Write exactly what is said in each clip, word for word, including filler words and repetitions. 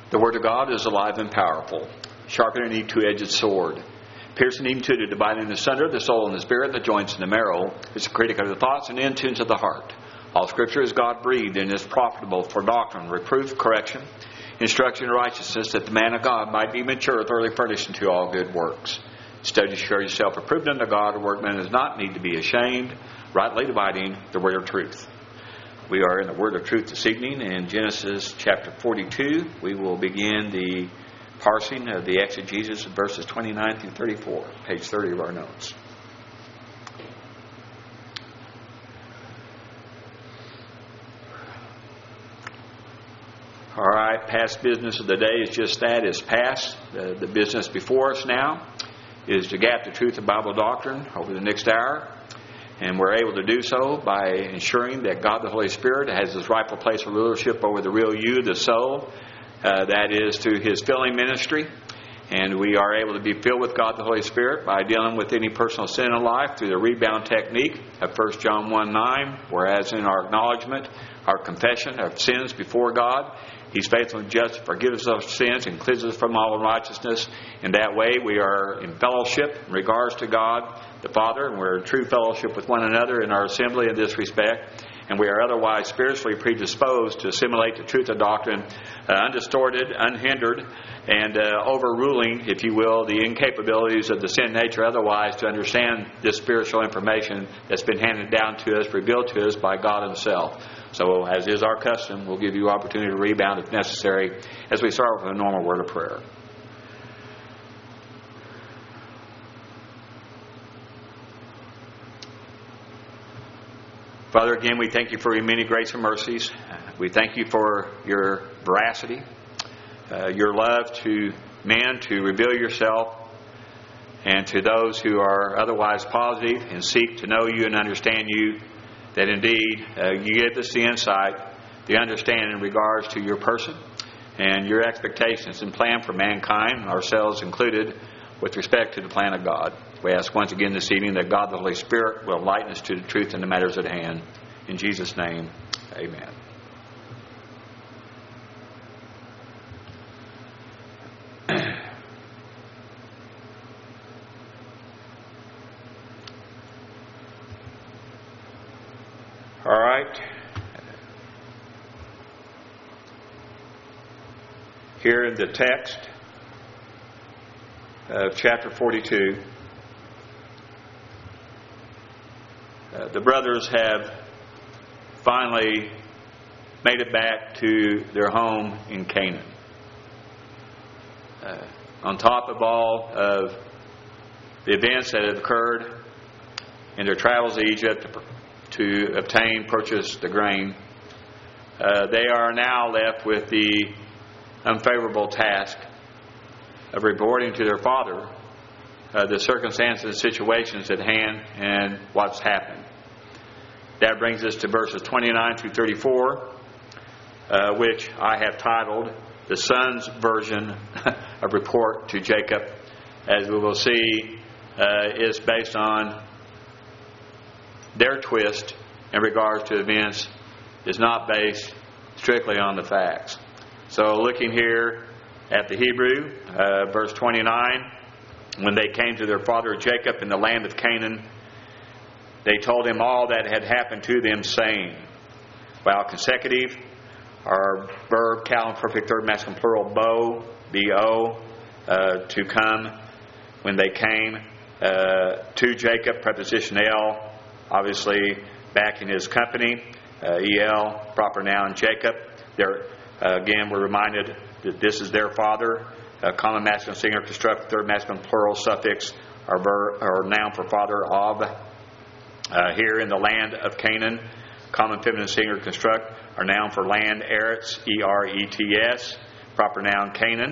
The Word of God is alive and powerful, sharper than any two-edged sword, piercing even to the dividing asunder the soul and the spirit, the joints and the marrow. It's a critic of the thoughts and intents of the heart. All Scripture is God-breathed and is profitable for doctrine, reproof, correction, instruction in righteousness, that the man of God might be mature, thoroughly furnished unto all good works. Study to show yourself approved unto God, a workman does not need to be ashamed, rightly dividing the word of truth. We are in the word of truth this evening in Genesis chapter forty-two. We will begin the parsing of the exegesis of verses twenty-nine through thirty-four, page thirty of our notes. All right, past business of the day is just that, is past. The, the business before us now is to gap the truth of Bible doctrine over the next hour. And we're able to do so by ensuring that God the Holy Spirit has His rightful place of rulership over the real you, the soul. Uh, that is through His filling ministry. And we are able to be filled with God the Holy Spirit by dealing with any personal sin in life through the rebound technique of First John one nine. Whereas in our acknowledgement, our confession of sins before God, He's faithful and just to forgive us of sins and cleanse us from all unrighteousness. In that way, we are in fellowship in regards to God the Father, and we're in true fellowship with one another in our assembly in this respect. And we are otherwise spiritually predisposed to assimilate the truth of doctrine, uh, undistorted, unhindered, and uh, overruling, if you will, the incapabilities of the sin nature otherwise to understand this spiritual information that's been handed down to us, revealed to us by God Himself. So, as is our custom, we'll give you opportunity to rebound if necessary as we start with a normal word of prayer. Father, again, we thank You for Your many grace and mercies. We thank You for Your veracity, uh, Your love to men to reveal Yourself, and to those who are otherwise positive and seek to know You and understand You, that indeed uh, You give us the insight, the understanding in regards to Your person and Your expectations and plan for mankind, ourselves included, with respect to the plan of God. We ask once again this evening that God the Holy Spirit will enlighten us to the truth in the matters at hand. In Jesus' name, amen. All right. Here in the text of chapter forty-two, uh, the brothers have finally made it back to their home in Canaan. Uh, on top of all of the events that have occurred in their travels to Egypt to obtain, purchase the grain, uh, they are now left with the unfavorable task of reporting to their father uh, the circumstances and situations at hand and what's happened. That brings us to verses twenty-nine through thirty-four, uh, which I have titled the son's version of report to Jacob. As we will see, uh, is based on their twist in regards to events, is not based strictly on the facts. So looking here at the Hebrew, uh, verse twenty-nine, when they came to their father Jacob in the land of Canaan, they told him all that had happened to them, saying, while consecutive, our verb, cal, perfect third masculine plural, bo, B-O, uh, to come, when they came uh, to Jacob, preposition L, obviously back in his company, uh, E L, proper noun, Jacob. There, uh, again, we're reminded that this is their father. Uh, common masculine singular construct, third masculine plural suffix, or, ver, or noun for father, of. Uh, here in the land of Canaan, common feminine singular construct, or noun for land, Eretz, E R E T S, proper noun, Canaan.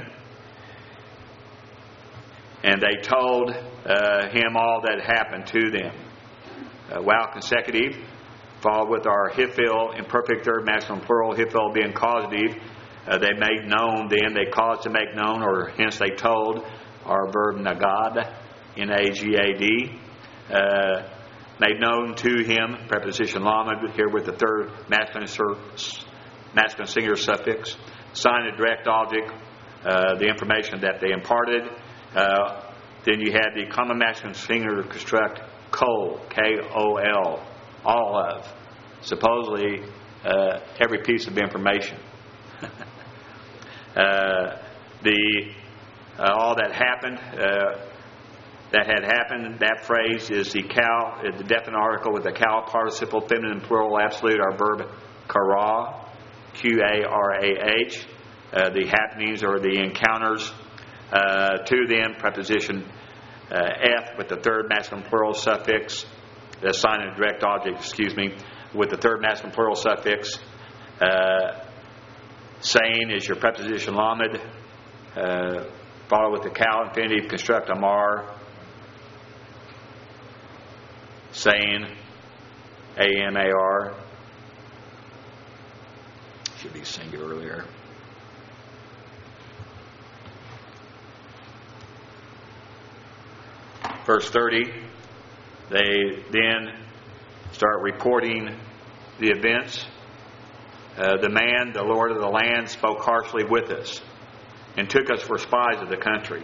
And they told uh, him all that happened to them. Uh, while consecutive, followed with our hifil, imperfect third masculine plural, hifil being causative, uh, they made known then, they caused to make known, or hence they told, our verb nagad, N A G A D, uh, made known to him, preposition lamed, here with the third masculine, masculine singular suffix, sign a direct object, uh, the information that they imparted. Uh, then you had the common masculine singular construct Kol, K O L, all of, supposedly uh, every piece of information. uh, the uh, all that happened, uh, that had happened, that phrase is the cal, the definite article with the cal participle, feminine, plural, absolute, our verb kara, Q A R A H. Uh, the happenings or the encounters. Uh, to them, preposition uh, F with the third masculine plural suffix, the sign and direct object, excuse me, with the third masculine plural suffix. Uh, saying is your preposition lamed, uh, followed with the cal infinitive construct amar. Saying, A M A R. Should be singular there. Verse thirty, they then start reporting the events. Uh, the man, the Lord of the land, spoke harshly with us and took us for spies of the country.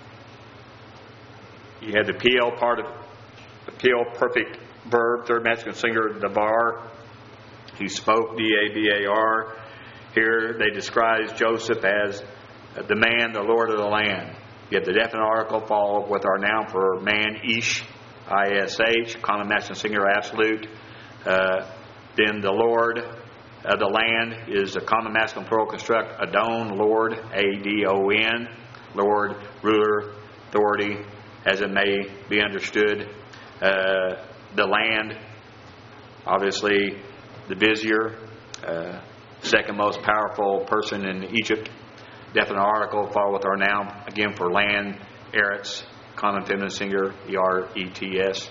You had the P L part of the P L perfect verb, third masculine singular, davar. He spoke, D A B A R. Here they describe Joseph as the man, the Lord of the land. You have the definite article followed with our noun for man, ish, I S H, common masculine singular absolute. Uh, then the Lord of the land is a common masculine plural construct, Adon, Lord, A D O N, Lord, ruler, authority, as it may be understood. Uh, the land, obviously the vizier, uh, second most powerful person in Egypt. Definite article followed with our noun, again for land, eretz, common feminine singular, E R E T S.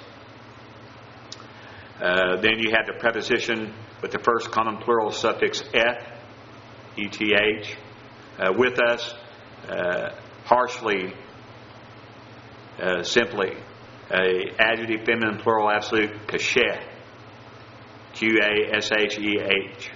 Uh, then you had the preposition with the first common plural suffix eth, E T H, uh, with us, uh, harshly, uh, simply, a adjective feminine plural absolute, kasheh, Q A S H E H.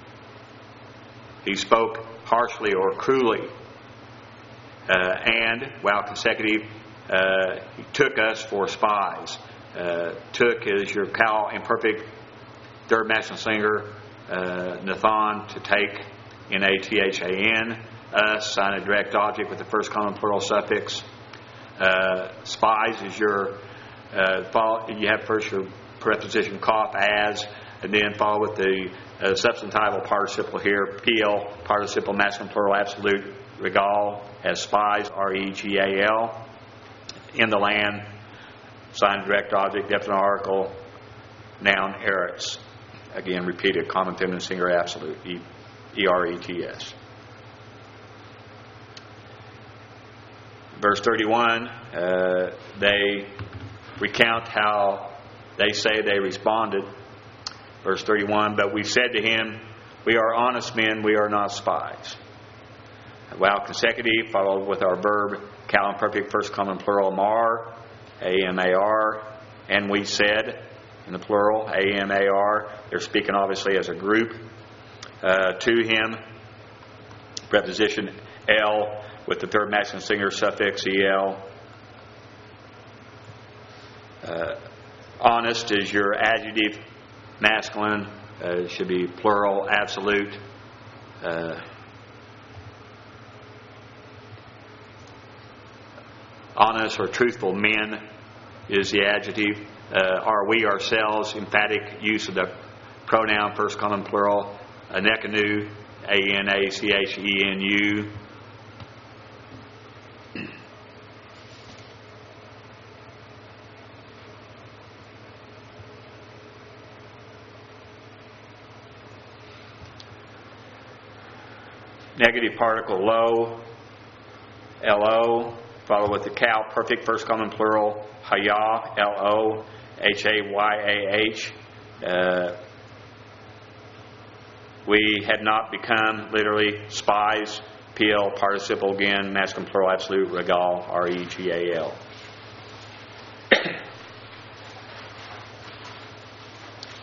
He spoke harshly or cruelly, uh, and while consecutive, uh, he took us for spies. Uh, took is your cal imperfect third masculine singular, uh, Nathan, to take, N A T H A N, us, sign a direct object with the first common plural suffix. Uh, spies is your uh, follow, you have first your preposition cough, as, and then follow with the uh, substantival participle here, P-L, participle masculine plural absolute, regal, as spies, R E G A L, in the land, sign direct object, definite article, noun, eretz. Again, repeated, common feminine singular absolute, E R E T S. Verse thirty-one, uh, they recount how they say they responded. Verse thirty-one, but we said to him, we are honest men, we are not spies. While consecutive, followed with our verb, cal imperfect, first common plural, mar, A M A R, and we said, in the plural, A M A R. They're speaking obviously as a group. Uh, to him, preposition L with the third masculine singular suffix E L. Uh, honest is your adjective masculine. Uh, it should be plural, absolute. Uh, honest or truthful men is the adjective. Uh, are we ourselves, emphatic use of the pronoun first common plural, anekanu, A N A C H E N U. Negative particle lo, L O, followed with the cal perfect first common plural, haya, L O, H A Y A H. Uh, we had not become literally spies, P L participle again, masculine plural absolute, regal, R E G A L.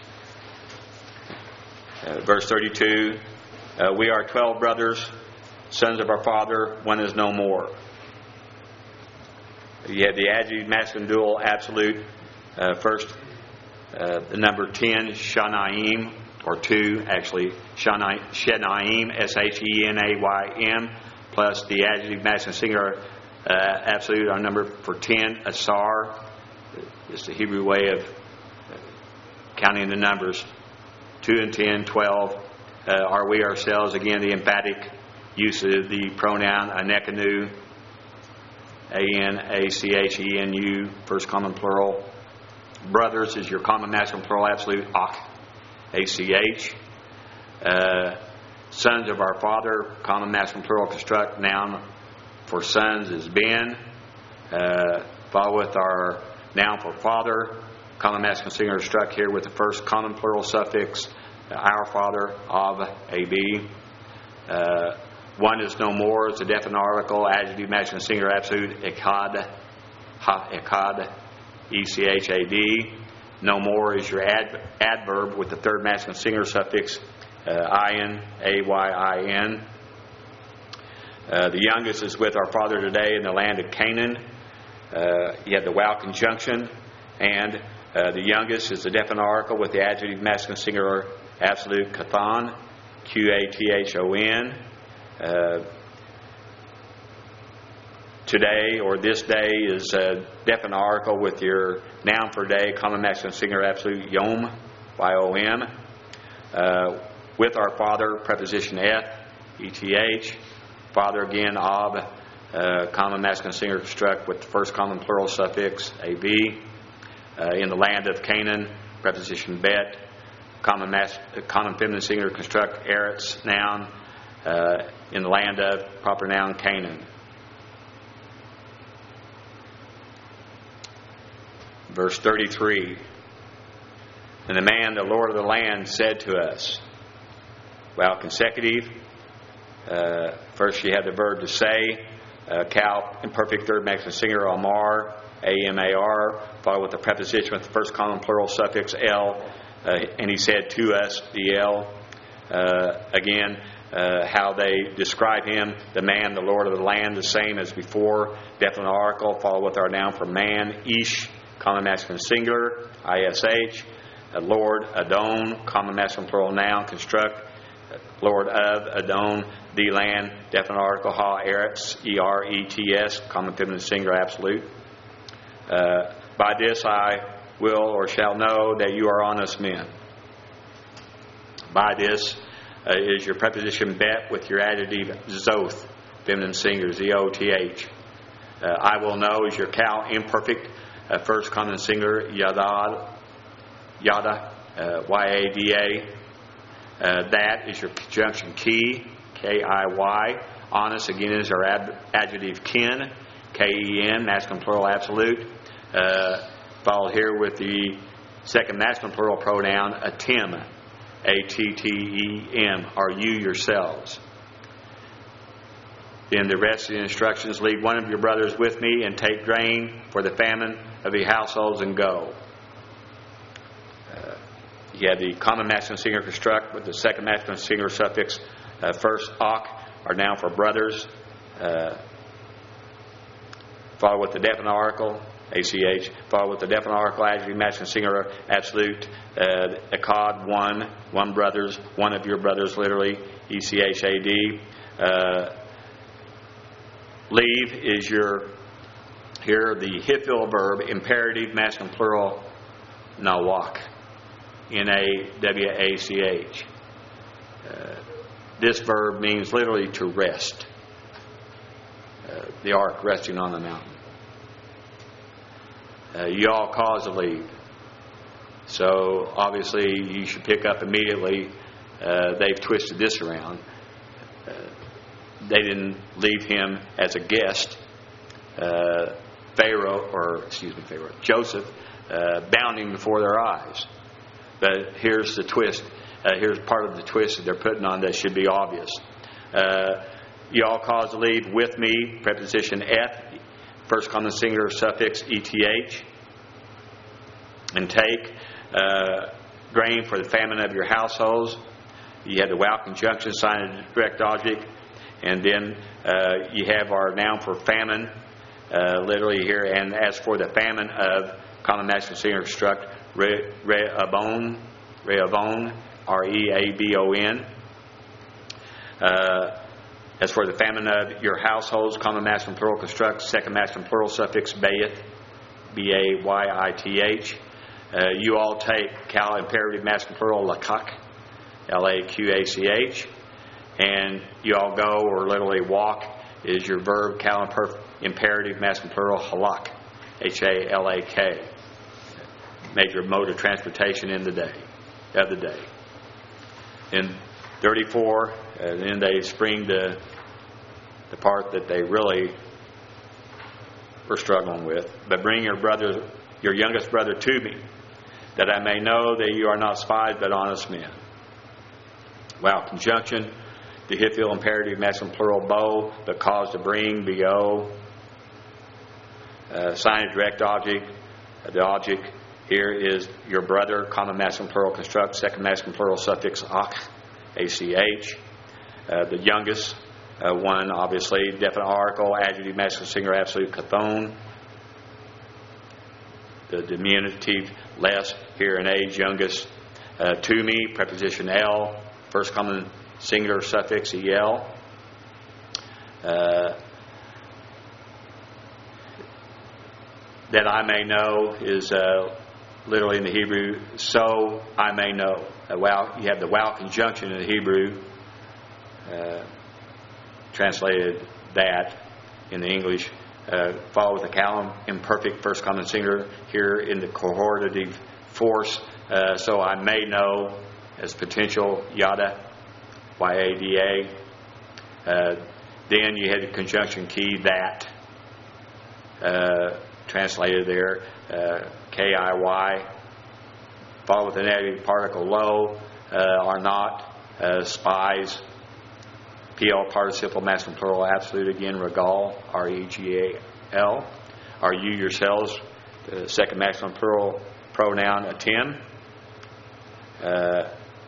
uh, verse thirty-two, uh, we are twelve brothers, Sons of our father, one is no more. You have the adjective, masculine, dual, absolute. Uh, first, uh, the number ten, Shanaim, or two, actually, Shenaim, S H E N A Y M, plus the adjective, masculine, singular, uh, absolute, our number for ten, Asar. It's the Hebrew way of counting the numbers. two and ten, twelve. Uh, are we ourselves? Again, the emphatic use of the pronoun anechanu, A N A C H E N U, first common plural. Brothers is your common masculine plural absolute, ach, A C H. Uh, sons of our father, common masculine plural construct, noun for sons is ben. Uh, follow with our noun for father, common masculine singular construct here with the first common plural suffix, our father, av, ab. Uh, one is no more is a definite article, adjective, masculine singular absolute, echad, ha, echad, E C H A D. No more is your ad, adverb with the third masculine singular suffix, uh, ayin, A Y I N. Uh, the youngest is with our father today in the land of Canaan. Uh, you have the wow conjunction, and uh, the youngest is the definite article with the adjective, masculine singular absolute, kathan, Q A T H O N. Uh, today or this day is a definite article with your noun for day, common masculine singular absolute, yom, Y O M. Uh, with our father, preposition eth, E T H. Father again, ab, uh, common masculine singular construct with the first common plural suffix, av. Uh, in the land of Canaan, preposition bet, common, mas- common feminine singular construct, eretz, noun. Uh, in the land of, proper noun, Canaan. Verse thirty-three. And the man, the Lord of the land, said to us, well, consecutive. Uh, first you have the verb to say, uh, cal, imperfect third masculine singular, amar, A M A R, followed with the preposition with the first common plural suffix, L, uh, and he said to us, the L. Uh, again, uh, how they describe him, the man, the Lord of the land, the same as before, definite article, followed with our noun for man, ish, common masculine singular, I S H, uh, Lord, Adon, common masculine plural noun, construct, uh, Lord of, Adon, the land, definite article, ha, eretz, E R E T S, common feminine singular, absolute. Uh, by this I will or shall know that you are honest men. By this uh, is your preposition bet with your adjective zoth, feminine singular, Z O T H. Uh, I will know is your cal, imperfect, uh, first common singular, yada, yada, uh, Y A D A. Uh, that is your conjunction key, K I Y. Honest, again, is our ad- adjective kin, K E N, masculine plural absolute. Uh, followed here with the second masculine plural pronoun, atim, A T T E M. Are you yourselves? Then the rest of the instructions, leave one of your brothers with me and take grain for the famine of the households and go. Uh, you have the common masculine singular construct with the second masculine singular suffix, uh, first ak, are now for brothers. Uh, follow with the definite article, A C H, follow with the definite article, adjective, masculine singular, absolute, uh, echad, one, one brothers, one of your brothers, literally, E C H A D. Uh, leave is your, here, the hifil verb, imperative, masculine plural, nawak, N A W A C H. Uh, this verb means literally to rest. Uh, the ark resting on the mountain. Uh, you all cause a leave. So obviously you should pick up immediately. Uh, they've twisted this around. Uh, they didn't leave him as a guest. Uh, Pharaoh, or excuse me, Pharaoh, Joseph, uh, bound him before their eyes. But here's the twist. Uh, here's part of the twist that they're putting on that should be obvious. Uh, you all cause to leave with me, preposition eth, first common singular suffix, E T H, and take uh, grain for the famine of your households. You have the wow conjunction, sign of direct object. And then uh, you have our noun for famine, uh, literally here. And as for the famine of common masculine singular construct, re, re'abon, re'abon, R E A B O N. Uh, as for the famine of your households, common masculine plural construct, second masculine plural suffix bayith, B A Y I T H. Uh, you all take cal imperative masculine plural lakak, L A Q A C H. And you all go, or literally walk, is your verb cal imperative masculine plural halak, H A L A K. Major mode of transportation in the day, of the day. In thirty-four, uh, then they spring the the part that they really were struggling with. But bring your brother, your youngest brother, to me, that I may know that you are not spies but honest men. Wow, conjunction, the Hiphil imperative masculine plural bow, but cause to bring, bo. Uh, sign of direct object. Uh, the object here is your brother, common masculine plural construct, second masculine plural suffix ach, A C H. Uh, the youngest uh, one, obviously, definite article, adjective masculine singular absolute kathon. The diminutive less, here in age, youngest. Uh, to me, preposition L, first common singular suffix el. Uh, that I may know is uh, literally in the Hebrew, so I may know. Uh, wow, you have the wow conjunction in the Hebrew. Uh, translated that in the English. Uh, follow with the column, imperfect first common singular here in the cohortative force. Uh, so I may know as potential, yada, Y A D A. Uh, then you had the conjunction key that, uh, translated there, uh, K I Y. Follow with the negative particle low, uh, are not, uh, spies. P L participle masculine plural absolute again, regal, R E G A L. Are you yourselves, the second masculine plural pronoun, attend. Uh,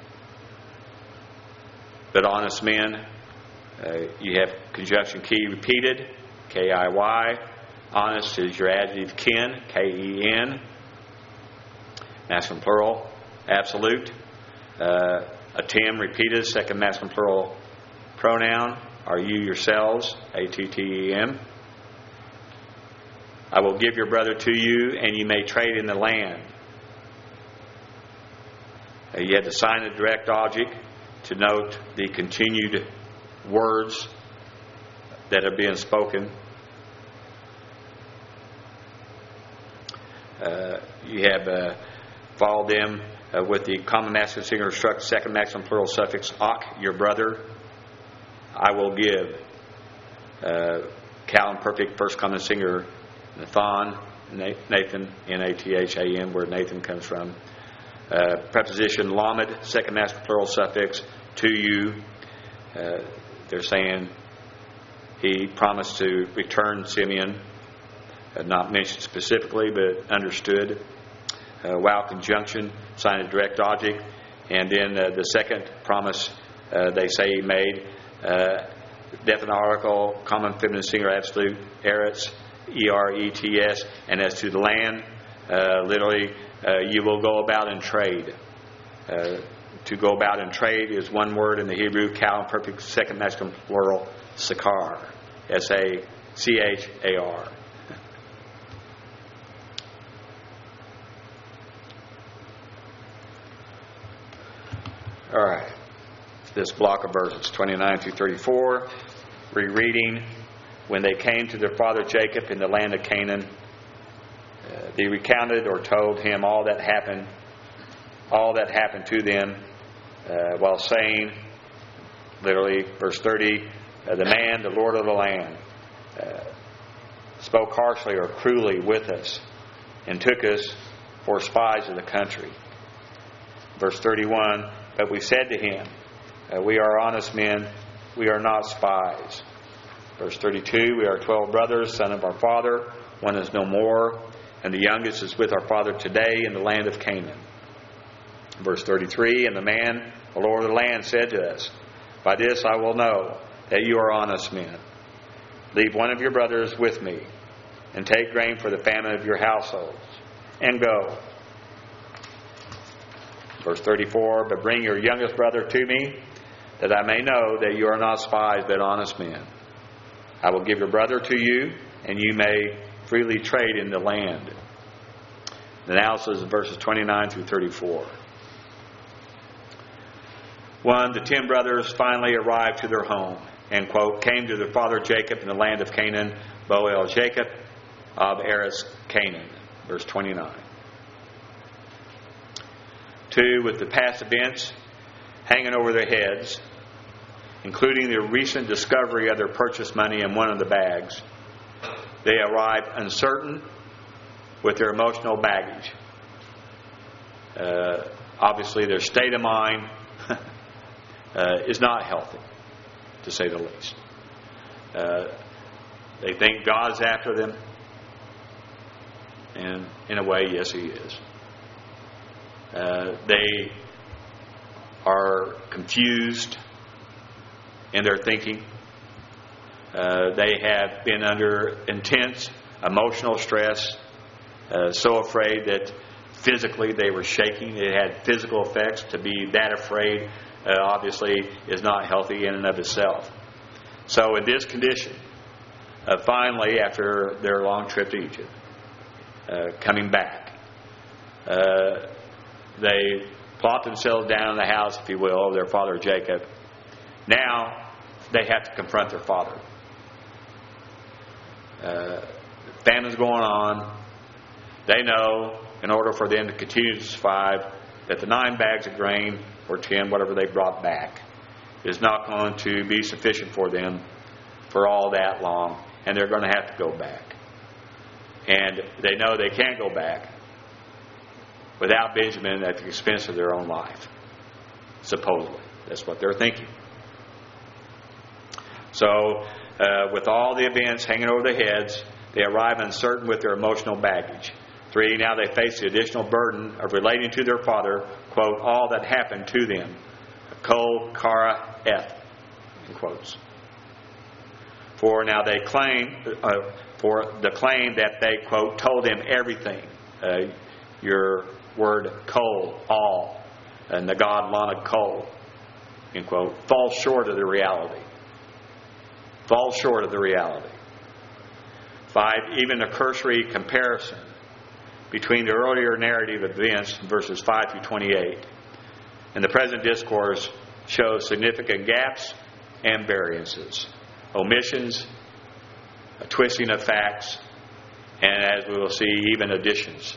but honest men, uh, you have conjunction key repeated, K I Y. Honest is your adjective kin, K E N. Masculine plural, absolute. Uh, attend repeated, second masculine plural pronoun. Are you yourselves, A T T E M. I will give your brother to you, and you may trade in the land. Uh, you had to sign a direct object to note the continued words that are being spoken. Uh, you have uh, followed them uh, with the common masculine singular construct, second masculine plural suffix ak, your brother. I will give. Uh, cal imperfect first common singular Nathan, Nathan, N A T H A N, where Nathan comes from. Uh, preposition lamed, second masculine plural suffix to you. Uh, they're saying he promised to return Simeon. Uh, not mentioned specifically, but understood. Uh, wow conjunction, sign a direct object. And then uh, the second promise uh, they say he made, uh, definite article, common feminine singular absolute, eretz, E R E T S. And as to the land, uh, literally, uh, you will go about and trade. Uh, to go about and trade is one word in the Hebrew, cal imperfect second masculine plural, sakar, S A C H A R. All right, this block of verses, twenty-nine through thirty-four, rereading. When they came to their father Jacob in the land of Canaan, uh, they recounted or told him all that happened, all that happened to them, uh, while saying, literally, verse thirty, uh, the man, the Lord of the land, uh, spoke harshly or cruelly with us and took us for spies of the country. Verse thirty-one, but we said to him, uh, we are honest men, we are not spies. Verse thirty-two, we are twelve brothers, son of our father, one is no more, and the youngest is with our father today in the land of Canaan. Verse thirty-three, and the man, the Lord of the land, said to us, by this I will know that you are honest men. Leave one of your brothers with me, and take grain for the famine of your households, and go. Verse thirty-four, but bring your youngest brother to me, that I may know that you are not spies, but honest men. I will give your brother to you, and you may freely trade in the land. The analysis of verses twenty-nine through thirty-four. One, the ten brothers finally arrived to their home, end quote, came to their father Jacob in the land of Canaan, Boel Jacob of Eretz Canaan. Verse twenty-nine. Two, with the past events hanging over their heads, including the recent discovery of their purchase money in one of the bags, they arrive uncertain with their emotional baggage. Uh, obviously, their state of mind uh, is not healthy, to say the least. Uh, they think God's after them. And in a way, yes, He is. Uh, they are confused in their thinking. Uh, they have been under intense emotional stress, uh, so afraid that physically they were shaking. It had physical effects. To be that afraid, uh, obviously, is not healthy in and of itself. So in this condition, uh, finally, after their long trip to Egypt, uh, coming back, uh, they plot themselves down in the house, if you will, of their father Jacob. Now they have to confront their father. Uh, famine's going on. They know, in order for them to continue to survive, that the nine bags of grain, or ten, whatever they brought back, is not going to be sufficient for them for all that long, and they're going to have to go back. And they know they can't go back without Benjamin at the expense of their own life. Supposedly. That's what they're thinking. So, uh, with all the events hanging over their heads, they arrive uncertain with their emotional baggage. Three, now they face the additional burden of relating to their father, quote, all that happened to them. Kol, Kara, Eth, in quotes. For now they claim, uh, for the claim that they, quote, told them everything. Uh, your word, Kol, all, and the God, Lana, Kol, end quote, falls short of the reality. Falls short of the reality. Five, even a cursory comparison between the earlier narrative events, verses five through twenty-eight, and the present discourse shows significant gaps and variances, omissions, a twisting of facts, and as we will see, even additions.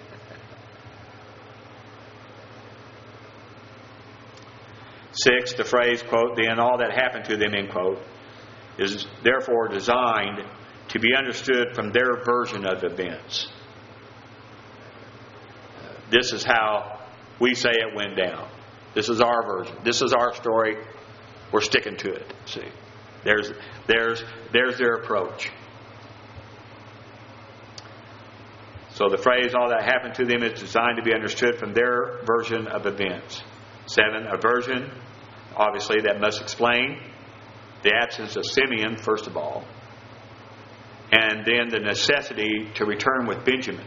Six, the phrase, quote, then all that happened to them, end quote, is therefore designed to be understood from their version of events. This is how we say it went down. This is our version. This is our story. We're sticking to it. See, there's there's there's their approach. So the phrase "all that happened to them" is designed to be understood from their version of events. Seven, a version, obviously, that must explain the absence of Simeon, first of all, and then the necessity to return with Benjamin.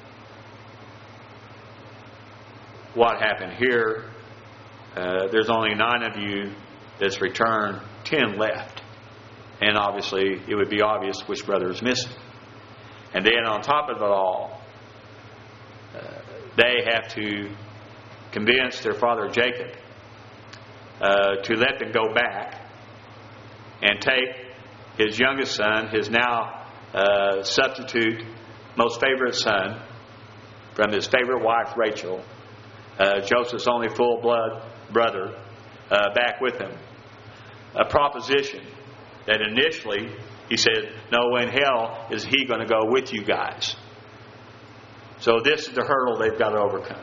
What happened here? Uh, there's only nine of you that's returned, ten left. And obviously, it would be obvious which brother is missing. And then on top of it all, uh, they have to convince their father Jacob uh, to let them go back and take his youngest son, his now uh, substitute, most favorite son, from his favorite wife Rachel, uh, Joseph's only full-blood brother, uh, back with him. A proposition that initially he said, no, in hell is he going to go with you guys. So this is the hurdle they've got to overcome.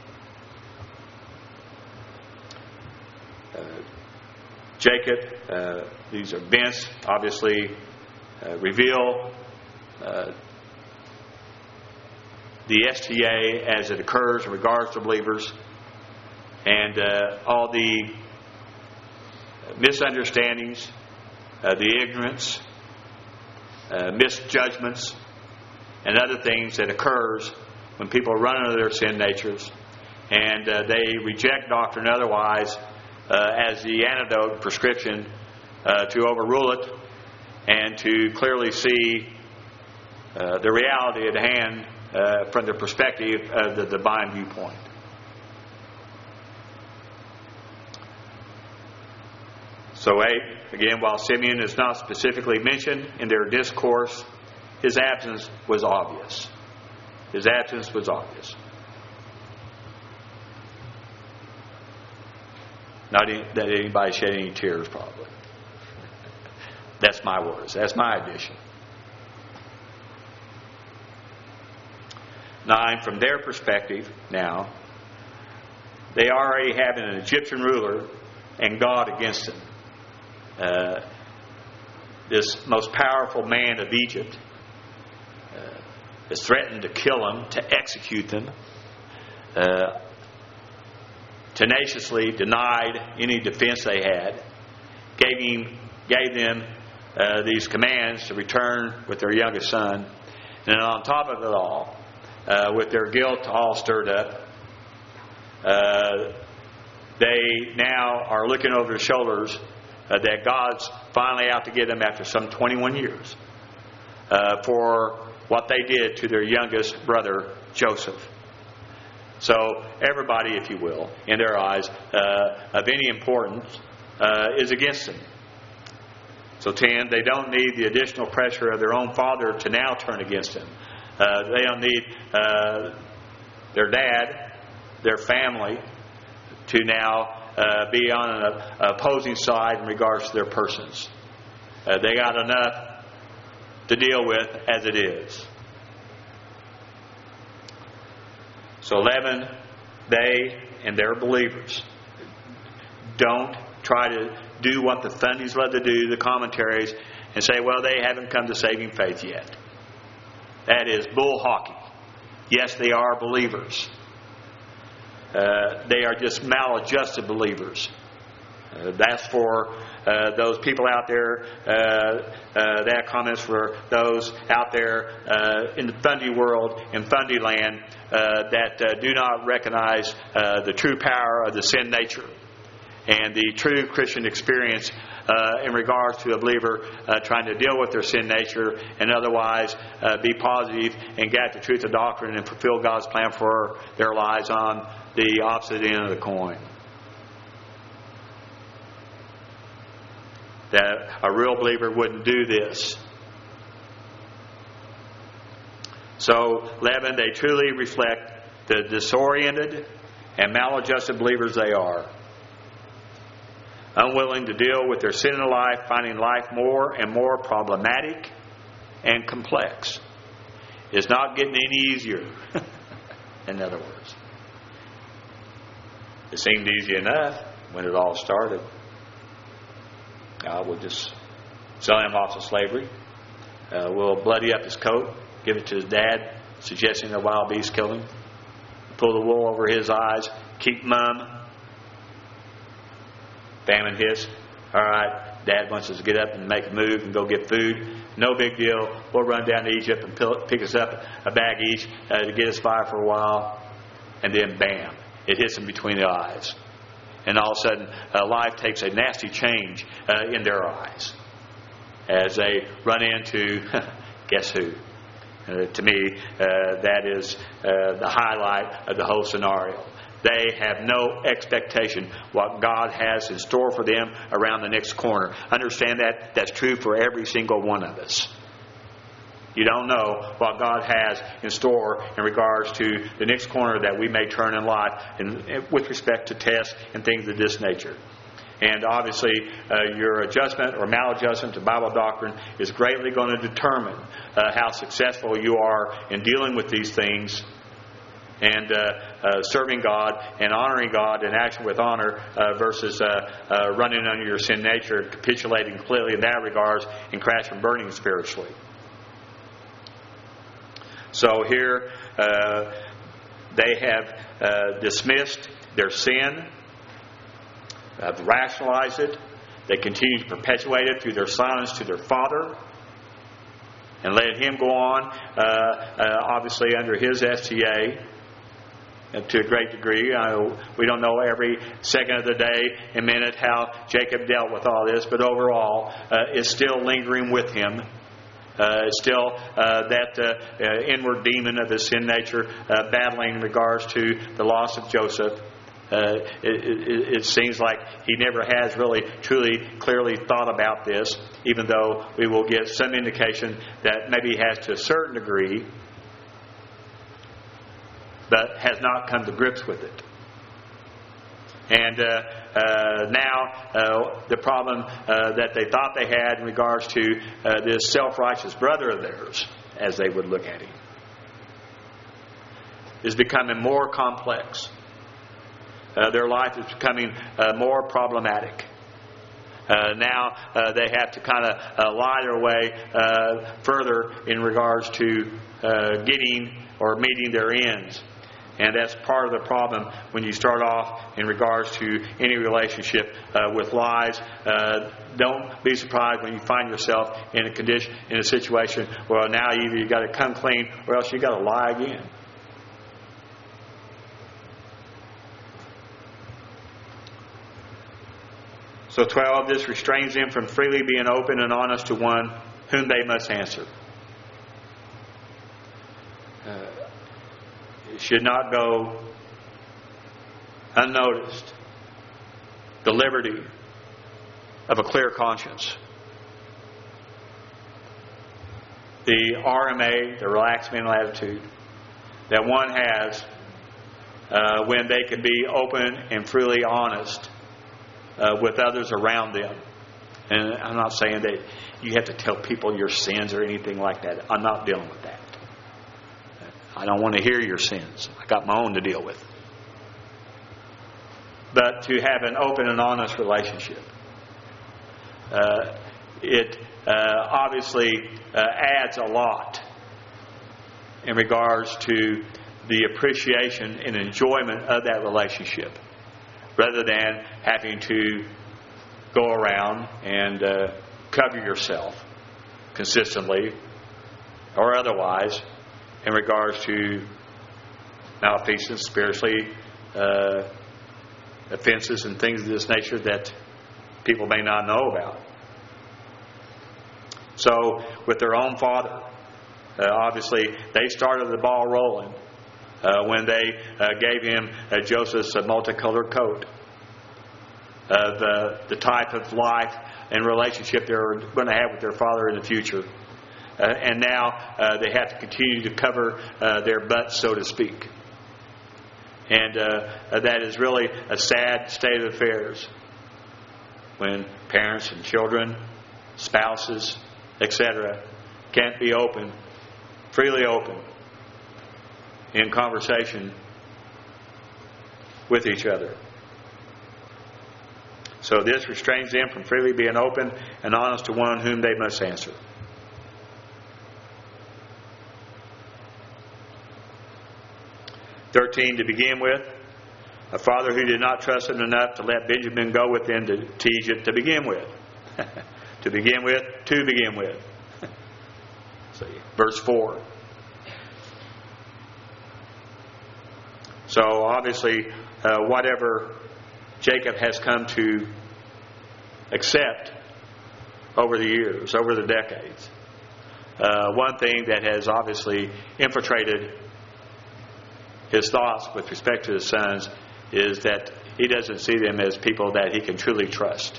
Uh, Jacob, uh, these events obviously uh, reveal uh, the S T A as it occurs in regards to believers, and uh, all the misunderstandings uh, the ignorance, uh, misjudgments, and other things that occurs when people run into their sin natures, and uh, they reject doctrine otherwise uh, as the antidote prescription uh, to overrule it and to clearly see uh, the reality at hand uh, from the perspective of the divine viewpoint. So eight, again, while Simeon is not specifically mentioned in their discourse, his absence was obvious. His absence was obvious. Not any, that anybody shed any tears, probably. That's my words. That's my addition. Nine, from their perspective now, they already have an Egyptian ruler and God against them. Uh, this most powerful man of Egypt uh, has threatened to kill them, to execute them, uh, tenaciously denied any defense they had, gave him, gave them uh, these commands to return with their youngest son, and on top of it all, uh, with their guilt all stirred up, uh, they now are looking over their shoulders uh, that God's finally out to get them after some twenty-one years uh, for what they did to their youngest brother, Joseph. So everybody, if you will, in their eyes, uh, of any importance, uh, is against them. So ten, they don't need the additional pressure of their own father to now turn against them. Uh, they don't need uh, their dad, their family, to now uh, be on an opposing side in regards to their persons. Uh, they got enough to deal with as it is. So eleven, they and their believers don't try to do what the Sundays love to do, the commentaries, and say, well, they haven't come to saving faith yet. That is bull hockey. Yes, they are believers. Uh, they are just maladjusted believers. Uh, that's for uh, those people out there. Uh, uh, that comments for those out there uh, in the Fundy world, in Fundy land, uh, that uh, do not recognize uh, the true power of the sin nature and the true Christian experience uh, in regards to a believer uh, trying to deal with their sin nature and otherwise uh, be positive and get the truth of doctrine and fulfill God's plan for their lives on the opposite end of the coin. That a real believer wouldn't do this. So, eleven, they truly reflect the disoriented and maladjusted believers they are. Unwilling to deal with their sin in life, finding life more and more problematic and complex. It's not getting any easier, in other words. It seemed easy enough when it all started. God will just sell him off to slavery. Uh, we'll bloody up his coat, give it to his dad, suggesting a wild beast killed him. Pull the wool over his eyes, keep mum. Famine hits. All right, Dad wants us to get up and make a move and go get food. No big deal. We'll run down to Egypt and pick us up a bag each uh, to get us by for a while. And then bam, it hits them between the eyes. And all of a sudden, uh, life takes a nasty change uh, in their eyes as they run into, guess who? Uh, to me, uh, that is uh, the highlight of the whole scenario. They have no expectation what God has in store for them around the next corner. Understand that? That's true for every single one of us. You don't know what God has in store in regards to the next corner that we may turn in life and with respect to tests and things of this nature. And obviously, uh, your adjustment or maladjustment to Bible doctrine is greatly going to determine uh, how successful you are in dealing with these things and uh, uh, serving God and honoring God in action with honor uh, versus uh, uh, running under your sin nature, capitulating completely in that regard and crashing and burning spiritually. So here uh, they have uh, dismissed their sin, have rationalized it, They continue to perpetuate it through their silence to their father and let him go on, uh, uh, obviously under his S T A uh, to a great degree. Uh, we don't know every second of the day and minute how Jacob dealt with all this, but overall uh, it's still lingering with him. Uh, it's still uh, that uh, uh, inward demon of his sin nature uh, battling in regards to the loss of Joseph. Uh, it, it, it seems like he never has really truly clearly thought about this, even though we will get some indication that maybe he has to a certain degree, but has not come to grips with it. And uh, uh, now uh, the problem uh, that they thought they had in regards to uh, this self-righteous brother of theirs, as they would look at him, is becoming more complex. Uh, their life is becoming uh, more problematic. Uh, now uh, they have to kind of uh, lie their way uh, further in regards to uh, getting or meeting their ends. And that's part of the problem when you start off in regards to any relationship uh, with lies. Uh, don't be surprised when you find yourself in a condition, in a situation where now either you got to come clean or else you got to lie again. So twelve, this restrains them from freely being open and honest to one whom they must answer. Uh, it should not go unnoticed. The liberty of a clear conscience. The R M A, the relaxed mental attitude, that one has uh, when they can be open and freely honest Uh, with others around them. And I'm not saying that you have to tell people your sins or anything like that. I'm not dealing with that. I don't want to hear your sins. I got my own to deal with. But to have an open and honest relationship. Uh, it uh, obviously uh, adds a lot in regards to the appreciation and enjoyment of that relationship, rather than having to go around and uh, cover yourself consistently or otherwise in regards to malfeasance, spiritually uh, offenses and things of this nature that people may not know about. So with their own father, uh, obviously they started the ball rolling. Uh, when they uh, gave him uh, Joseph's uh, multicolored coat, uh, the the type of life and relationship they were going to have with their father in the future, uh, and now uh, they have to continue to cover uh, their butts, so to speak, and uh, that is really a sad state of affairs when parents and children, spouses, et cetera, can't be open, freely open, in conversation with each other. So this restrains them from freely being open and honest to one whom they must answer. Thirteen, to begin with, a father who did not trust him enough to let Benjamin go with them to, to Egypt to begin with. to begin with, to begin with. So, verse four. So obviously, uh, whatever Jacob has come to accept over the years, over the decades, uh, one thing that has obviously infiltrated his thoughts with respect to his sons is that he doesn't see them as people that he can truly trust.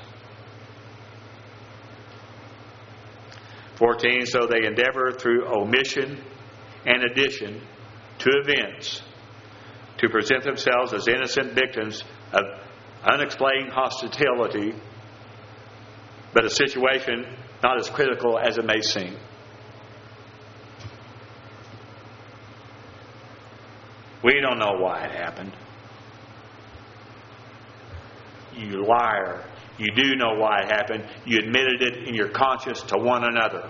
fourteen, so they endeavor through omission and addition to events to present themselves as innocent victims of unexplained hostility, but a situation not as critical as it may seem. We don't know why it happened. You liar. You do know why it happened. You admitted it in your conscience to one another.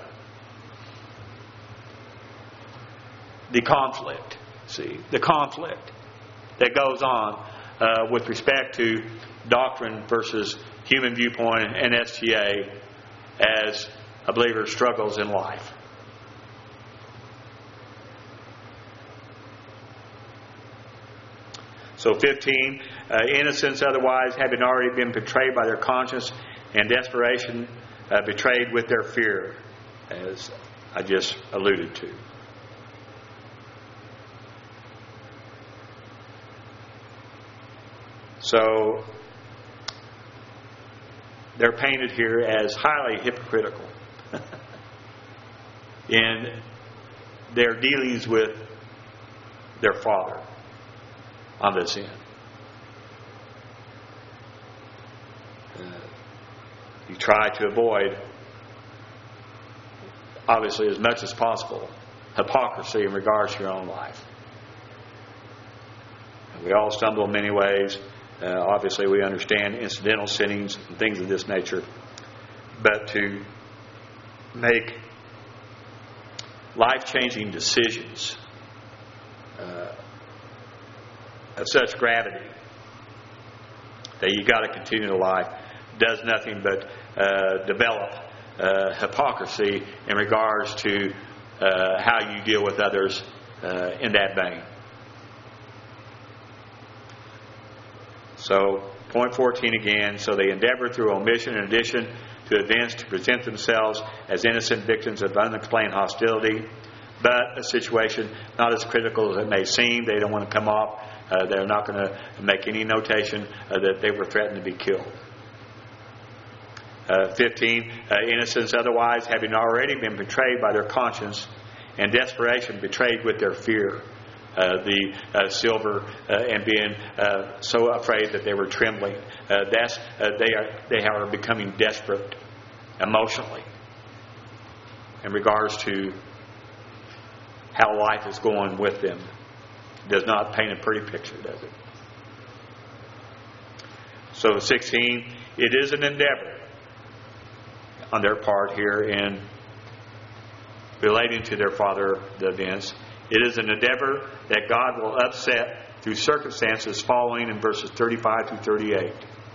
The conflict, see, the conflict that goes on uh, with respect to doctrine versus human viewpoint and S T A as a believer struggles in life. So fifteen, uh, innocents otherwise having already been betrayed by their conscience, and desperation uh, betrayed with their fear, as I just alluded to. So they're painted here as highly hypocritical in their dealings with their Father on this end. Uh, you try to avoid, obviously as much as possible, hypocrisy in regards to your own life. We all stumble in many ways. Uh, obviously we understand incidental sinnings and things of this nature. But to make life-changing decisions uh, of such gravity that you've got to continue to life does nothing but uh, develop uh, hypocrisy in regards to uh, how you deal with others uh, in that vein. So, point fourteen again, so they endeavor through omission and addition to events to present themselves as innocent victims of unexplained hostility, but a situation not as critical as it may seem. They don't want to come off. Uh, they're not going to make any notation uh, that they were threatened to be killed. Uh, fifteen, uh, innocents otherwise having already been betrayed by their conscience, and desperation betrayed with their fear. Uh, the uh, silver uh, and being uh, so afraid that they were trembling. Uh, that's uh, they are they are becoming desperate emotionally in regards to how life is going with them. It does not paint a pretty picture, does it? So sixteen, it is an endeavor on their part here in relating to their father, the events. It is an endeavor that God will upset through circumstances following in verses thirty-five through thirty-eight.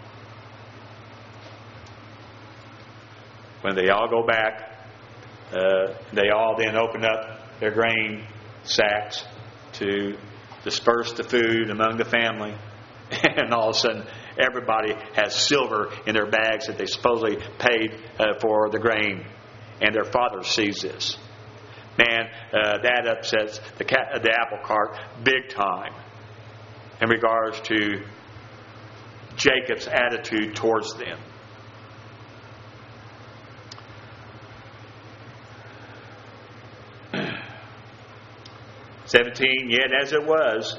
When they all go back, uh, they all then open up their grain sacks to disperse the food among the family. And all of a sudden, everybody has silver in their bags that they supposedly paid uh, for the grain. And their father sees this. Man, uh, that upsets the, cat, uh, the apple cart big time in regards to Jacob's attitude towards them. seventeen, yet as it was,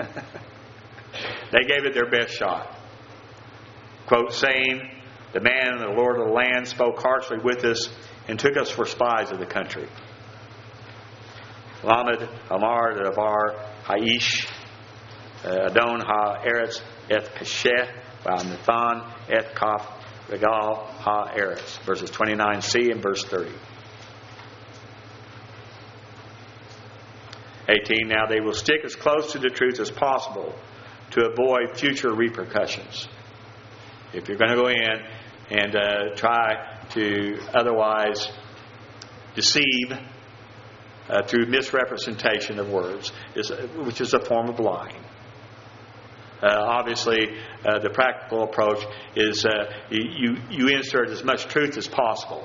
they gave it their best shot. Quote, saying, the man and the Lord of the land spoke harshly with us and took us for spies of the country. Lamed, Amar, Davar, Haish, Adon, Ha, Eretz, Eth Pesheh, Nathan, Eth Kaf, Regal, Ha, Eretz. Verses twenty-nine c and verse thirty. eighteen, now they will stick as close to the truth as possible to avoid future repercussions. If you're going to go in and uh, try to otherwise deceive Uh, through misrepresentation of words, is, which is a form of lying. Uh, obviously, uh, the practical approach is uh, you, you insert as much truth as possible.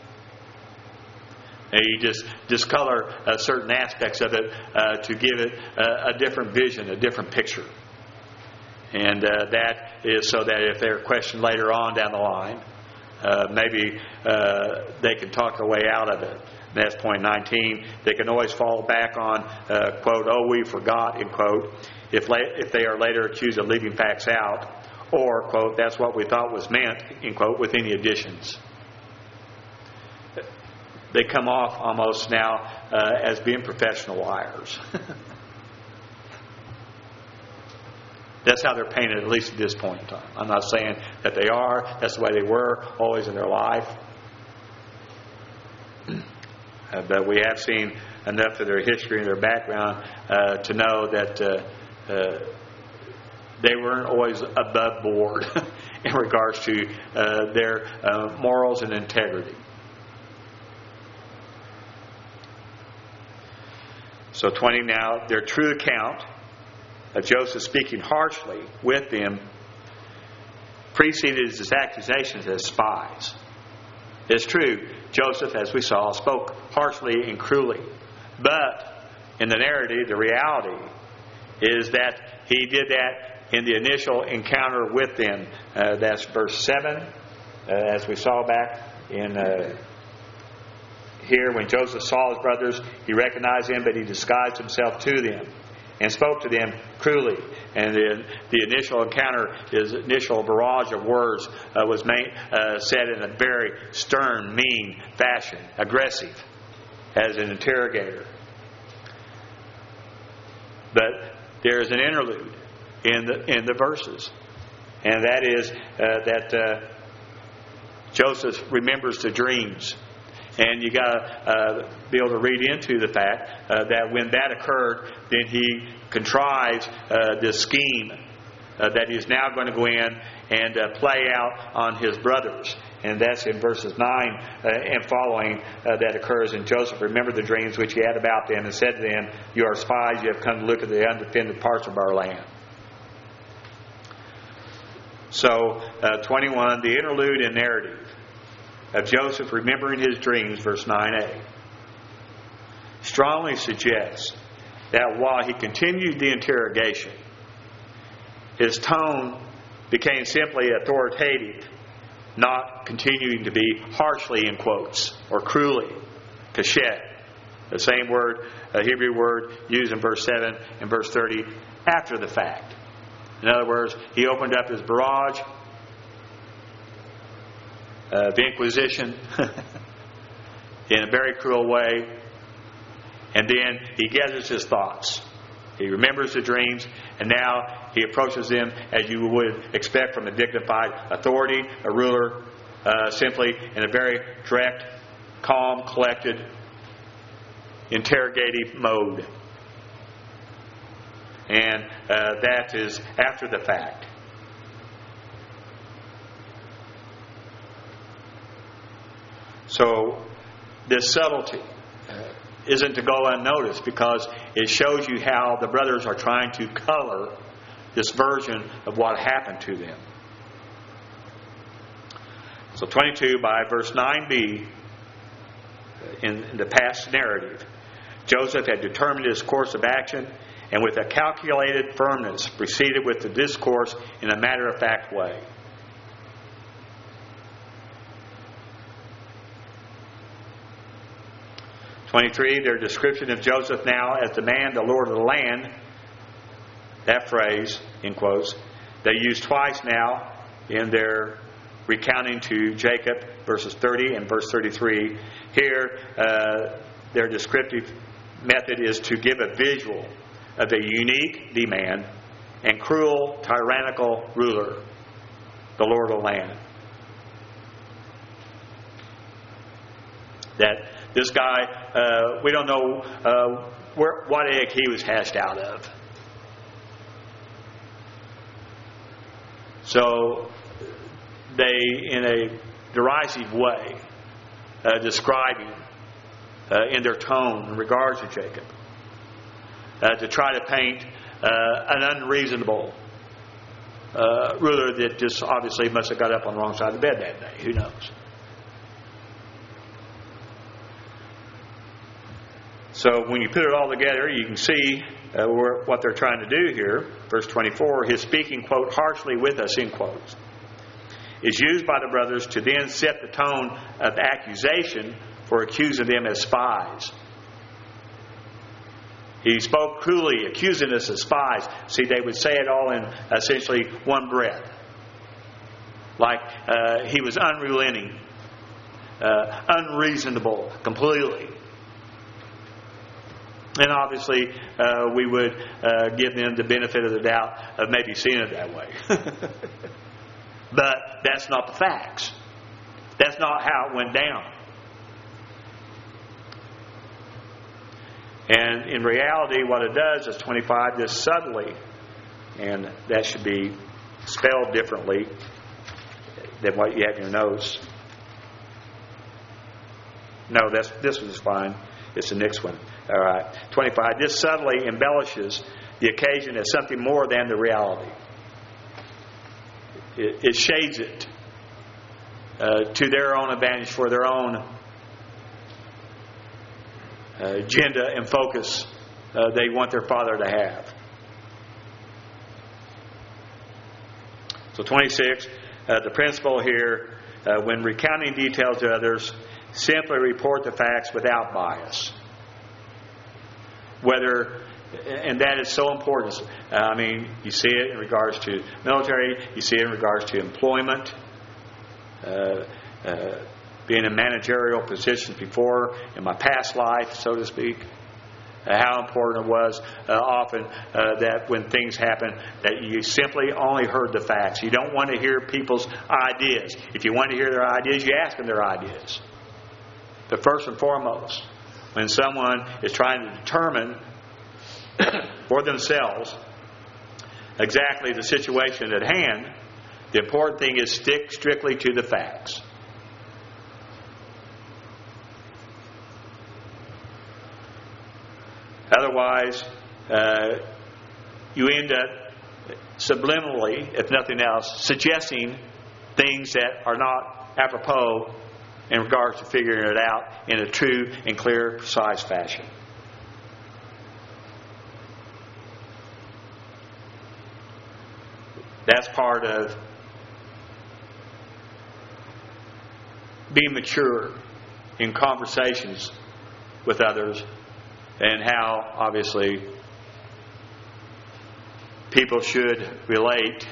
And you just discolor uh, certain aspects of it uh, to give it uh, a different vision, a different picture. And uh, that is so that if they're questioned later on down the line, uh, maybe uh, they can talk their way out of it. And that's point nineteen. They can always fall back on, uh, quote, oh, we forgot, end quote, if, la- if they are later accused of leaving facts out, or, quote, that's what we thought was meant, end quote, with any additions. They come off almost now uh, as being professional liars. That's how they're painted, at least at this point in time. I'm not saying that they are. That's the way they were always in their life. Uh, but we have seen enough of their history and their background uh, to know that uh, uh, they weren't always above board in regards to uh, their uh, morals and integrity. So twenty now, their true account of Joseph speaking harshly with them preceded his accusations as spies. It's true, Joseph, as we saw, spoke harshly and cruelly. But in the narrative, the reality is that he did that in the initial encounter with them. Uh, that's verse seven, uh, as we saw back in uh, here. When Joseph saw his brothers, he recognized them, but he disguised himself to them and spoke to them cruelly. And the, the initial encounter, his initial barrage of words, uh, was made, uh, said in a very stern, mean fashion, aggressive, as an interrogator. But there is an interlude in the in the verses, and that is uh, that uh, Joseph remembers the dreams. And you got to uh, be able to read into the fact uh, that when that occurred, then he contrives uh, this scheme uh, that he's now going to go in and uh, play out on his brothers. And that's in verses nine uh, and following uh, that occurs. And Joseph remembered the dreams which he had about them and said to them, "You are spies, you have come to look at the undefended parts of our land." So, uh, twenty-one, the interlude and narrative of Joseph remembering his dreams, verse nine a, strongly suggests that while he continued the interrogation, his tone became simply authoritative, not continuing to be harshly, in quotes, or cruelly, kashet, the same word, a Hebrew word used in verse seven and verse thirty, after the fact. In other words, he opened up his barrage of inquisition in a very cruel way, and then he gathers his thoughts. He remembers the dreams, and now he approaches them as you would expect from a dignified authority, a ruler, uh, simply in a very direct, calm, collected, interrogative mode. And uh, that is after the fact. So this subtlety isn't to go unnoticed, because it shows you how the brothers are trying to color this version of what happened to them. So twenty-two, by verse nine b, in the past narrative, Joseph had determined his course of action, and with a calculated firmness proceeded with the discourse in a matter-of-fact way. twenty-three, their description of Joseph now as the man, the Lord of the land, that phrase, in quotes, they use twice now in their recounting to Jacob, verses thirty and verse thirty-three. Here, uh, their descriptive method is to give a visual of a unique demand and cruel, tyrannical ruler, the Lord of the land. That this guy, uh, we don't know uh, where, what egg he was hatched out of. So they, in a derisive way, uh, describe him uh, in their tone in regards to Jacob, uh, to try to paint uh, an unreasonable uh, ruler that just obviously must have got up on the wrong side of the bed that day. Who knows? So when you put it all together, you can see uh, what they're trying to do here. Verse twenty-four, his speaking, quote, harshly with us, in quotes, is used by the brothers to then set the tone of accusation for accusing them as spies. He spoke cruelly, accusing us as spies. See, they would say it all in essentially one breath. Like uh, he was unrelenting, uh, unreasonable, completely. And obviously, uh, we would uh, give them the benefit of the doubt of maybe seeing it that way. But that's not the facts. That's not how it went down. And in reality, what it does is twenty-five, this subtly And that should be spelled differently than what you have in your notes. No, that's this was fine. It's the next one. All right. twenty-five. This subtly embellishes the occasion as something more than the reality. It, it shades it uh, to their own advantage, for their own uh, agenda and focus uh, they want their father to have. So twenty-six, uh, the principle here, uh, when recounting details to others, simply report the facts without bias. Whether, and that is so important. Uh, I mean, you see it in regards to military, you see it in regards to employment, uh, uh, being in managerial positions before, in my past life, so to speak. Uh, how important it was uh, often uh, that when things happen that you simply only heard the facts. You don't want to hear people's ideas. If you want to hear their ideas, you ask them their ideas. But first and foremost, when someone is trying to determine for themselves exactly the situation at hand, the important thing is stick strictly to the facts. Otherwise, uh, you end up subliminally, if nothing else, suggesting things that are not apropos in regards to figuring it out in a true and clear, precise fashion. That's part of being mature in conversations with others, and how, obviously, people should relate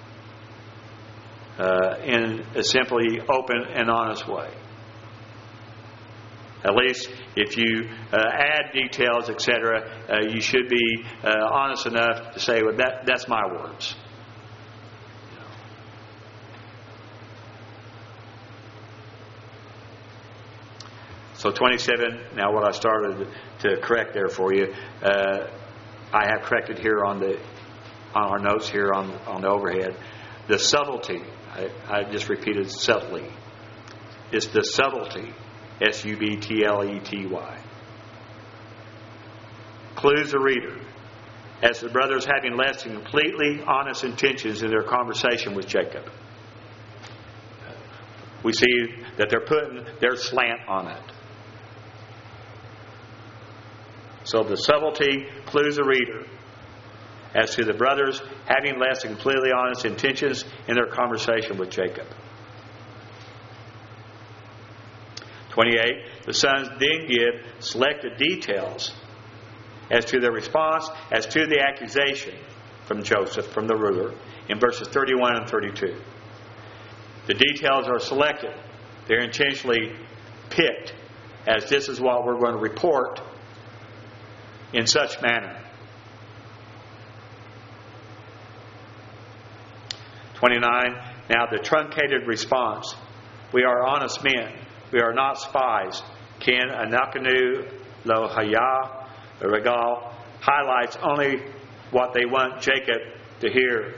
uh, in a simply open and honest way. At least if you uh, add details, et cetera, uh, you should be uh, honest enough to say, well, that, that's my words. So twenty-seven, now what I started to correct there for you, uh, I have corrected here on the on our notes here on, on the overhead. The subtlety, I, I just repeated subtly. It's the subtlety, S U B T L E T Y. Clues the reader as the brothers having less than completely honest intentions in their conversation with Jacob. We see that they're putting their slant on it. So the subtlety clues the reader as to the brothers having less than completely honest intentions in their conversation with Jacob. twenty-eight. The sons then give selected details as to their response, as to the accusation from Joseph, from the ruler, in verses thirty-one and thirty-two. The details are selected. They're intentionally picked as this is what we're going to report in such manner. twenty-nine. Now the truncated response. We are honest men. We are not spies. Ken Anakanu Lo Haya Regal highlights only what they want Jacob to hear.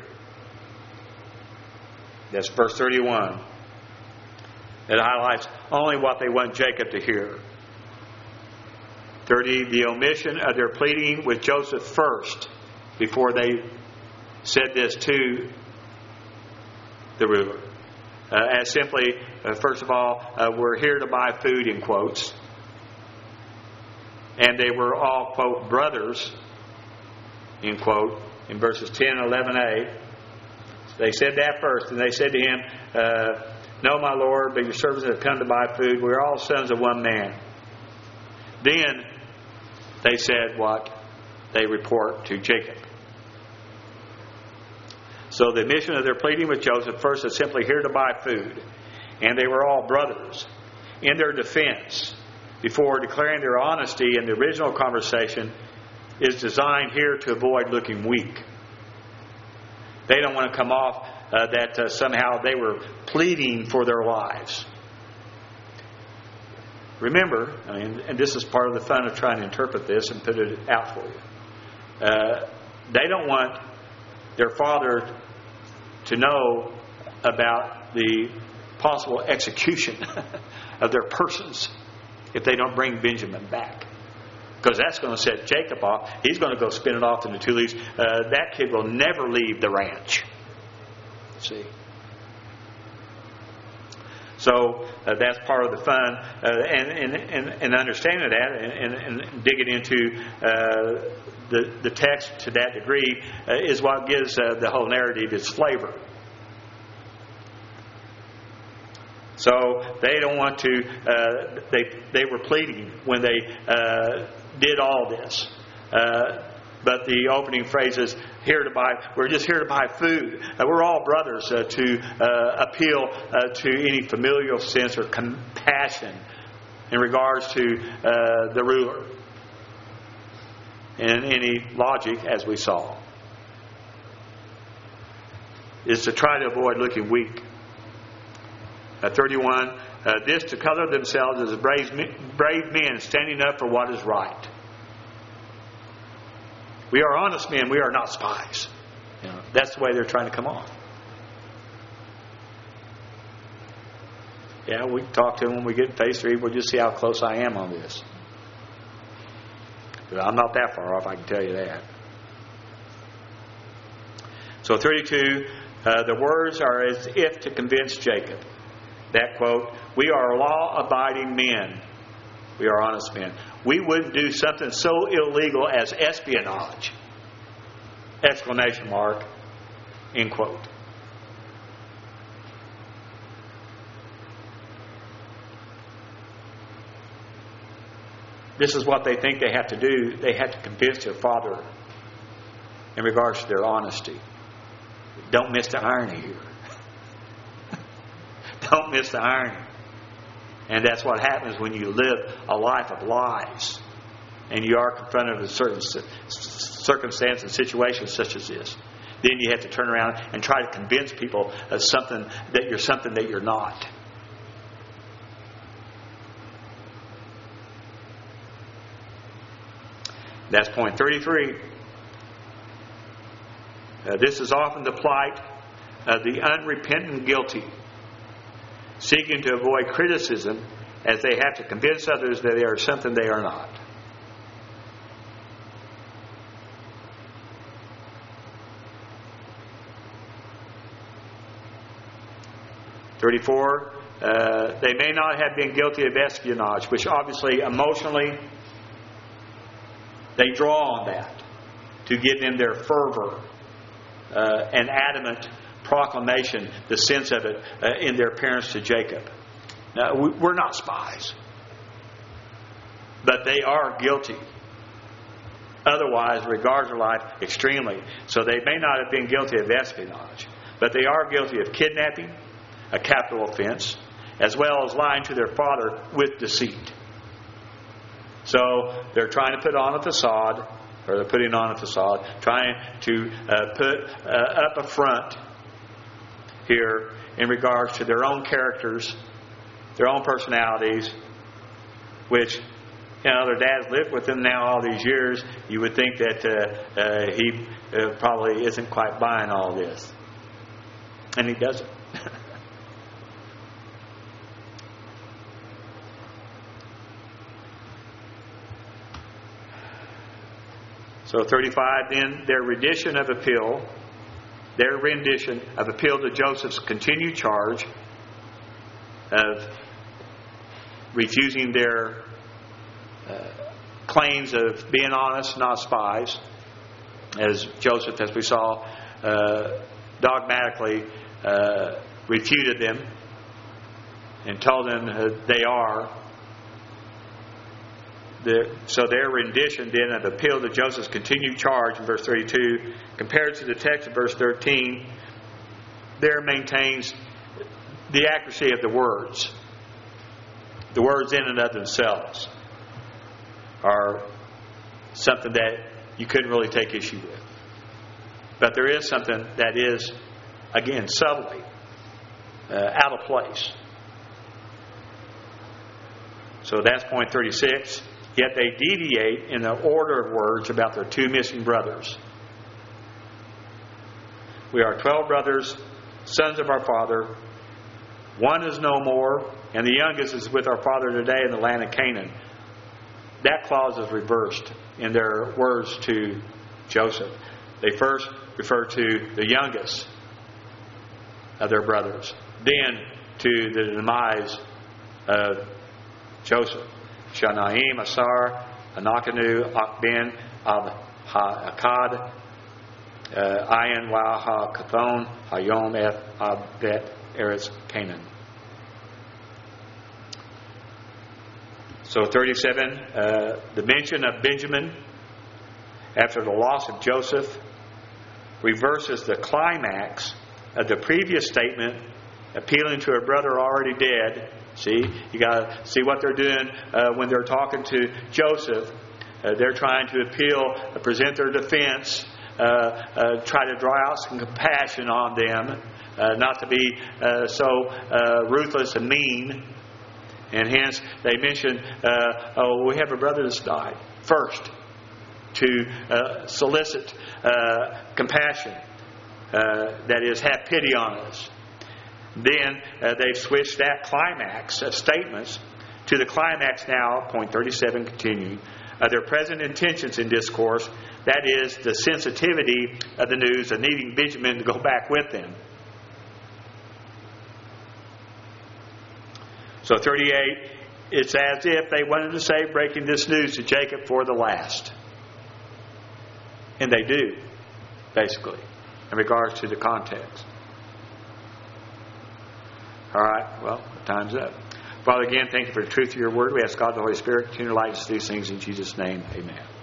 That's verse thirty-one. It highlights only what they want Jacob to hear. thirty. The omission of their pleading with Joseph first before they said this to the ruler. Uh, as simply, uh, first of all, uh, we're here to buy food, in quotes. And they were all, quote, brothers, in quote, in verses ten and eleven a. They said that first, and they said to him, uh, no, my Lord, but your servants have come to buy food. We're all sons of one man. Then they said what? They report to Jacob. So the mission of their pleading with Joseph first is simply here to buy food. And they were all brothers. In their defense, before declaring their honesty in the original conversation, is designed here to avoid looking weak. They don't want to come off uh, that uh, somehow they were pleading for their lives. Remember, I mean, and this is part of the fun of trying to interpret this and put it out for you. Uh, they don't want their father to know about the possible execution of their persons if they don't bring Benjamin back. Because that's going to set Jacob off. He's going to go spin it off in the two leaves. Uh, that kid will never leave the ranch. See? So uh, that's part of the fun. Uh, and, and, and, and understanding that and, and, and digging into uh, the, the text to that degree uh, is what gives uh, the whole narrative its flavor. So they don't want to, uh, they they were pleading when they uh, did all this. Uh, but the opening phrase is, here to buy, we're just here to buy food. Uh, we're all brothers uh, to uh, appeal uh, to any familial sense or compassion in regards to uh, the ruler. And any logic, as we saw, is to try to avoid looking weak. Uh, thirty-one, uh, this to color themselves as brave, brave men standing up for what is right. We are honest men, we are not spies. You know, that's the way they're trying to come off. Yeah, we can talk to them when we get in phase three. We'll just see how close I am on this. But I'm not that far off, I can tell you that. So thirty-two, uh, the words are as if to convince Jacob. That quote, we are law-abiding men. We are honest men. We wouldn't do something so illegal as espionage. Exclamation mark. End quote. This is what they think they have to do. They have to convince their father in regards to their honesty. Don't miss the irony here. Don't miss the irony. And that's what happens when you live a life of lies and you are confronted with certain circumstances and situations such as this. Then you have to turn around and try to convince people of something that you're something that you're not. That's point thirty-three. Uh, this is often the plight of the unrepentant guilty, seeking to avoid criticism as they have to convince others that they are something they are not. thirty-four, uh, they may not have been guilty of espionage, which obviously emotionally they draw on that to give them their fervor uh, and adamant proclamation, the sense of it uh, in their parents to Jacob. Now, we're not spies, but they are guilty. Otherwise, regards their life extremely. So they may not have been guilty of espionage, but they are guilty of kidnapping, a capital offense, as well as lying to their father with deceit. So they're trying to put on a facade, or they're putting on a facade, trying to uh, put uh, up a front here in regards to their own characters, their own personalities, which, you know, their dad's lived with them now all these years. You would think that uh, uh, he uh, probably isn't quite buying all this. And he doesn't. So thirty-five, then their rendition of appeal, their rendition of appeal to Joseph's continued charge of refusing their uh, claims of being honest, not spies, as Joseph, as we saw, uh, dogmatically uh, refuted them and told them uh, they are. The, so their rendition then of appeal to Joseph's continued charge in verse thirty-two, compared to the text of verse thirteen, there maintains the accuracy of the words. The words in and of themselves are something that you couldn't really take issue with. But there is something that is, again, subtly uh, out of place. So that's point thirty-six. Yet they deviate in the order of words about their two missing brothers. We are twelve brothers, sons of our father. One is no more, and the youngest is with our father today in the land of Canaan. That clause is reversed in their words to Joseph. They first refer to the youngest of their brothers, then to the demise of Joseph. Shanaim, Asar, Anakanu, Akben, Ab-Ha-Akkad, Ayin, Wa, Kathon, Hayom, Eth, Abet, Eretz, Canaan. So thirty-seven, uh, the mention of Benjamin after the loss of Joseph reverses the climax of the previous statement, appealing to a brother already dead. See, you got to see what they're doing uh, when they're talking to Joseph. Uh, they're trying to appeal, uh, present their defense, uh, uh, try to draw out some compassion on them, uh, not to be uh, so uh, ruthless and mean. And hence they mention, uh, oh, we have a brother that's died. First, to uh, solicit uh, compassion, uh, that is, have pity on us. Then uh, they've switched that climax of statements to the climax now, point thirty-seven continuing, of their present intentions in discourse. That is, the sensitivity of the news of needing Benjamin to go back with them. So thirty-eight, it's as if they wanted to say, breaking this news to Jacob for the last. And they do, basically, in regards to the context. All right, well, time's up. Father, again, thank you for the truth of your word. We ask God the Holy Spirit to continue to light us these things in Jesus' name. Amen.